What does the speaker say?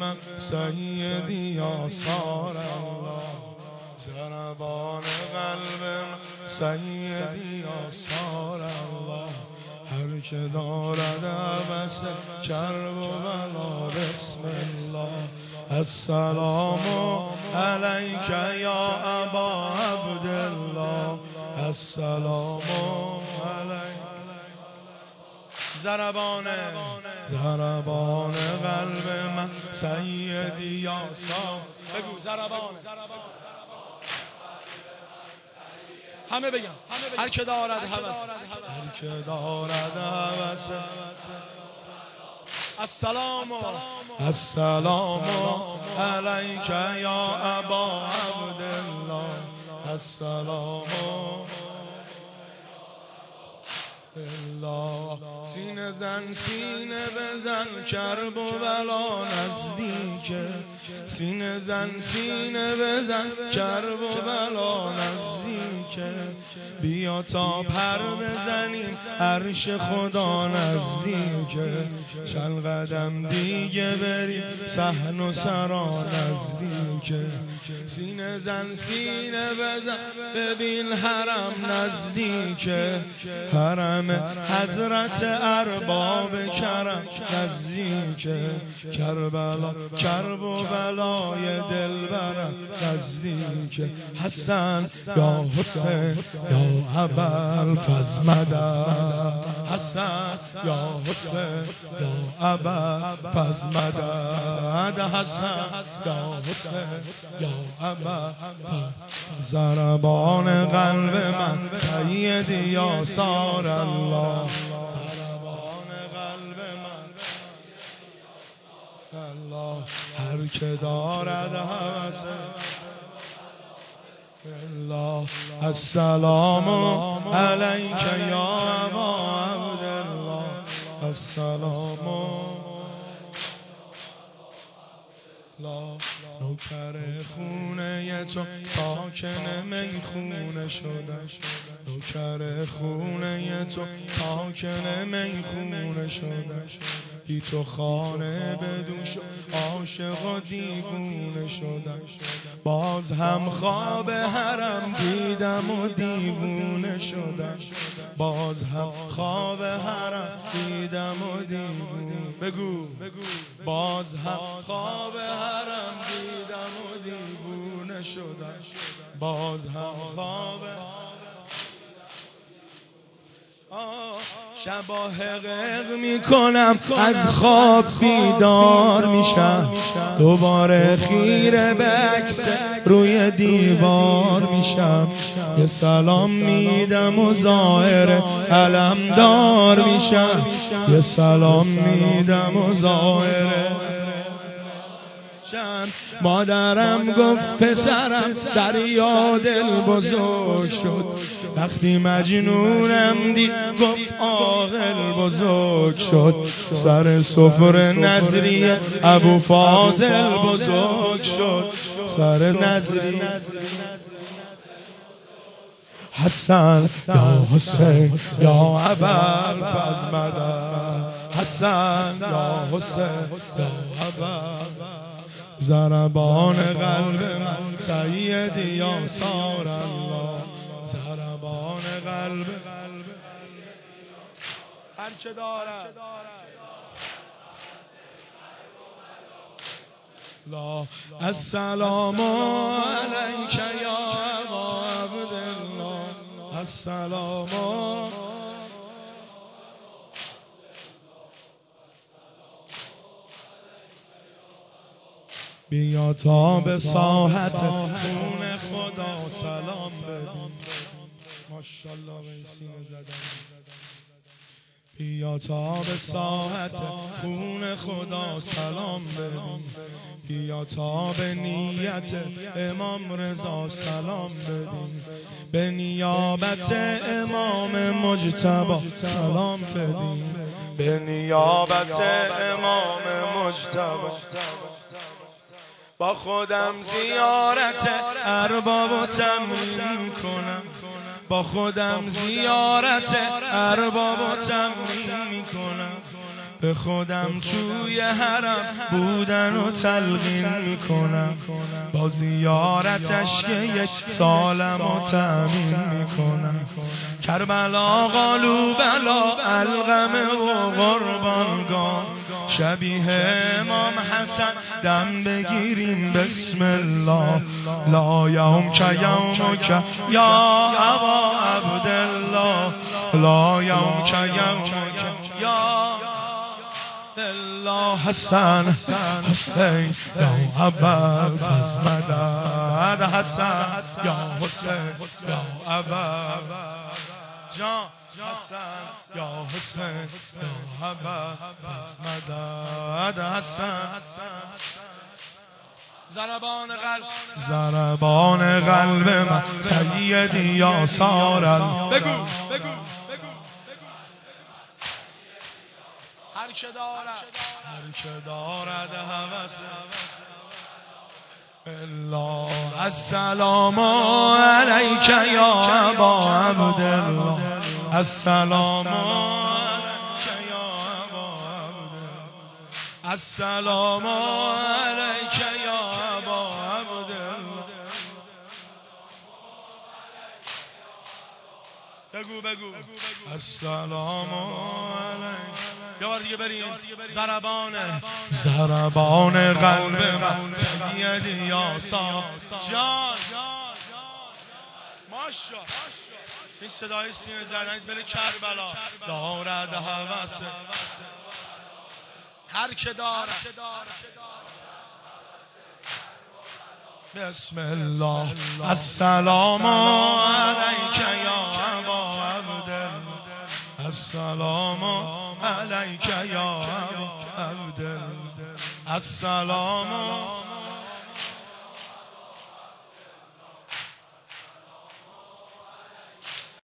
من سیدی آثار الله، ضربان قلب من سیدی آثار الله. هر که دارد عبس کرب و بلا بسم الله. السلام علیک یا ابا عبدالله، السلام علیک. ضربان قلب من سیدی یا سام. بگو ضربان. همه بگم هر که دارد هوس، هر که دارد هوس. السلام علیک یا ابا عبدالله، السلام الله. سینه زن سینه بزن کرب و بلا نزدیکه، سینه زن سینه بزن کرب و بلا نزدیکه. بیا تا پر بزنیم عرش خدا نزدیکه، چند قدم دیگه بریم صحن و سرا نزدیکه. سینه زن سینه بزن ببین حرم نزدیکه، حرم حضرت ارباب کرم نزدیکه. کربلا کرب و بلای دلبرم نزدیکه. حسن یا حسین یا ابوالفضل مدد، حسن یا حسین یا ابوالفضل مدد، حسن یا حسین یا ابوالفضل. ضربان قلب من سیدی آثار الله، ضربان قلب من الله. هر که دارد هوس الله. السلام علیک یا ابا عبدالله، السلام الله. نوکر خونه تو ساکن میخونه شدم، نوکر خونه تو ساکن میخونه شدم. بی تو خانه بدون شد عاشق و دیوونه شدم. باز هم خواب حرم دیدم و دیوونه شدم، باز هم خواب حرم دیدم و دیوونه. بگو باز هم خواب حرم دیدم و دیوونه شدم، باز هم خواب. شبا حقق میکنم از خواب بیدار میشم، دوباره خیره به عکس روی دیوار میشم. یه سلام میدم و ظاهر علمدار میشم، یه سلام میدم و ظاهر. مادرم گفت پسرم دریا دل بزرگ شد، وقتی مجنونم دید گفت عاقل بزرگ شد. سر سفره نظری ابو فاضل بزرگ شد، سر نظری. حسن یا حسین یا ابوالفضل مدد، حسن یا حسین یا ابوالفضل. ضربان قلب من سیدی آثار الله، ضربان قلب هر چه دارد لا. السلام علیک یا ابا عبدالله، السلام. بیا تا به ساحت خون خدا سلام بدیم. ماشاءالله به این سینه زدن. بیا تا به ساحت خون خدا سلام بدیم، بیا تا به نیت امام رضا سلام بدیم، به نیابت امام مجتبی سلام بدیم، به نیابت امام مجتبی. با خودم زیارت ارباب و تمرین میکنم، با خودم زیارت ارباب و تمرین میکنم. به خودم توی حرم بودن و تلقین میکنم، با زیارتش که یک سالم و تأمین میکنم. کربلا قالو بلا القمه و قربانگاه، شبیه امام حسن دم بگیریم بسم الله. لا یوم که یومک یا ابا عبدالله، لا یوم که یومک یا الله. حسن حسین یا ابا فزمدد، حسن یا حسین یا ابا جان، حسن یا حسین یا ابا فزمدد. حسن ضربان قلب من سیدی یا سارل. بگو هر که دارد هوس الله. السلام علیک یا ابا عبدالله، السلام علیک یا ابا عبدالله، السلام علیک یا ابا عبدالله. بگو السلام علیک. یه بار دیگه بریم. ضربان قلب من سیدی یا سا جان. ماشا این صدای سینه زدنت بره کربلا. دارد هوس هر که دارد. بسم الله. السلام علیک یا ابا عبدالله، السلام علیک یا ابا عبدالله، السلام